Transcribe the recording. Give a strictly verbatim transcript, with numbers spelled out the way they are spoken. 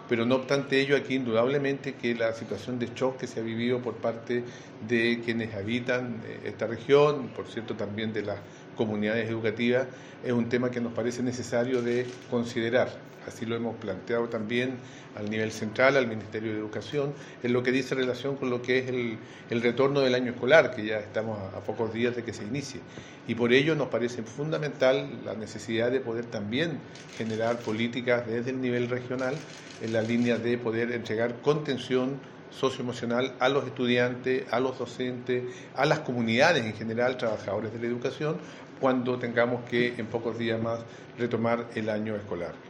pero no obstante ello, aquí indudablemente que la situación de shock que se ha vivido por parte de quienes habitan esta región, por cierto también de las comunidades educativas, es un tema que nos parece necesario de considerar. Así lo hemos planteado también al nivel central, al Ministerio de Educación, en lo que dice relación con lo que es el, el retorno del año escolar, que ya estamos a, a pocos días de que se inicie. Y por ello nos parece fundamental la necesidad de poder también generar políticas desde el nivel regional en la línea de poder entregar contención socioemocional a los estudiantes, a los docentes, a las comunidades en general, trabajadores de la educación, cuando tengamos que en pocos días más retomar el año escolar.